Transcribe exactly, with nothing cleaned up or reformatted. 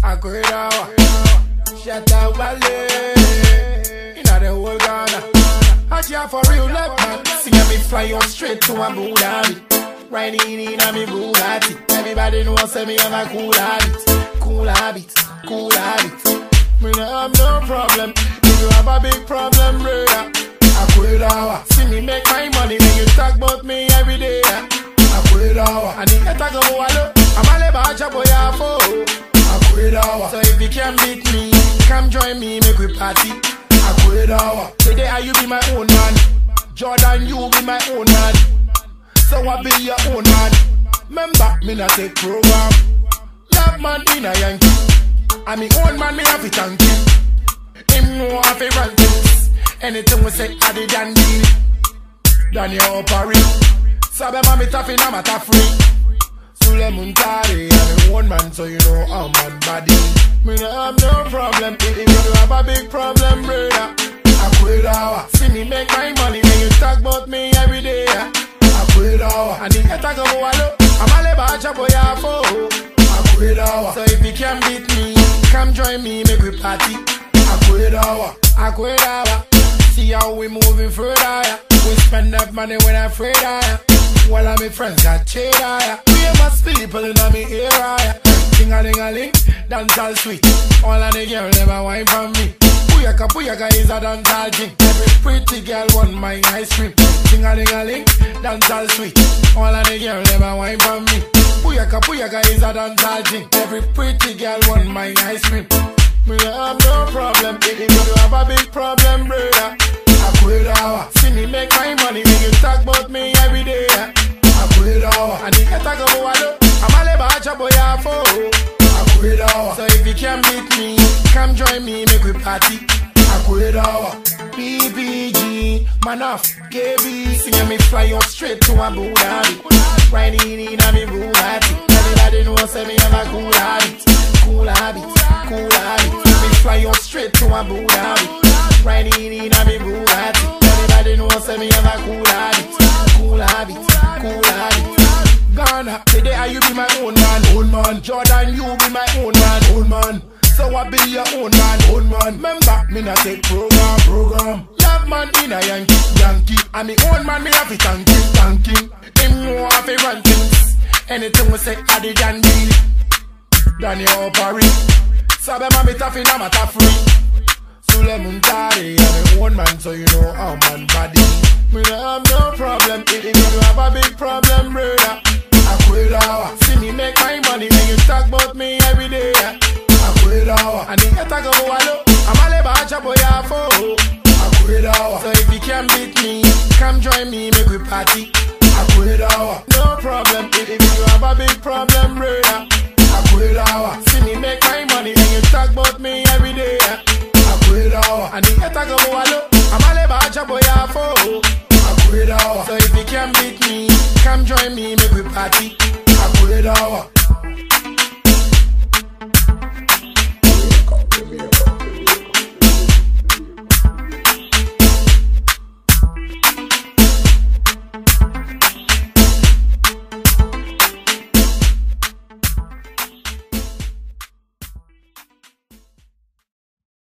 Akwirawa, Shatta Valley, inna the whole Ghana. Hatcha for real left man. See me fly up straight to a Abu Dhabi, riding in a me Bugatti. Everybody knows say me have a cool habit, cool habit, cool habit. Me no have no problem. If you have a big problem, brother, Akwirawa. See me make my money when you talk about me every day. Akwirawa, and if you talk about wallo, I'm a leba chabo ya fo. Akwirawa, so if you can beat me, come join me, make we party. Akwirawa, today I you be my own man, Jordan you be my own man, so I be your own man. Remember, me not take program. Love man in a Yankee, I me own man, me have to thank him. Him know I fi run things. Anything we say, I did and deal. Daniel Opari, Sabe mami taffy na mata free. Sule Muntari, I'm a one man, so you know I'm man body. Me no have no problem, if you have a big problem, brother. Akwirawa, see me make my money when you talk about me every day. Akwirawa, and if you talk about wallo, I'm a leba chabo ya fo. Akwirawa, so if you can beat me, come join me, make we party. Akwirawa, Akwirawa, see how we moving further. We spend that money when I'm afraid I. While all my friends got cheddar. We must people in my area. Ting-a-ling-a-ling, dance all sweet. All of the girls never wine from me. Puyaka Puyaka is a dance all thing. Every pretty girl want my ice cream. Ting-a-ling-a-ling, dance all sweet. All of the girls never wine from me. Puyaka Puyaka is a dance all thing. Every pretty girl want my ice cream. Me have no problem. If you have a big problem, brother, Akwirawa, see me make my money when you talk about me every day. Akwirawa, and if you talk about wallo, I'm a leba chabo ya fo. Akwirawa, so if you can beat me, come join me, make we party. Akwirawa, B B G, Manaf, K B, see me fly up straight to Abu Dhabi, riding in a me Bugatti. Everybody knows say me have a cool habit, cool habit, cool habit. Me fly up straight to Abu Dhabi, riding in a me Bugatti. Everybody knows say me have a cool habit, cool habit, cool habit. Ghana, today I you be my own man, own man. Jordan you be my own man, own man. So I be your own man, own man. Remember, me not take program, program. Love man in a Yankee, Yankee. And me own man, me have to thank him, thank him. Him know I fi run things. Anything we say, I did and deal. Daniel Opari, Sabe mami taffy na mata free. Sule Muntari, I'm a one man, so you know I'm man body. Me no have no problem, if you have a big problem, brother. Akwirawa, see me make my money when you talk about me every day. Akwirawa, and if you talk about wallo, I'm a leba chabo ya fo. Akwirawa, so if you can beat me, come join me, make we party. Akwirawa, no problem, if you have a big problem, brother. Akwirawa, see me make my money when you talk about me every day. Akwirawa, and if you talk about wallo, I'm a leba chabo ya fo. Akwirawa, so if you can beat me, come join me, make we party. Akwirawa.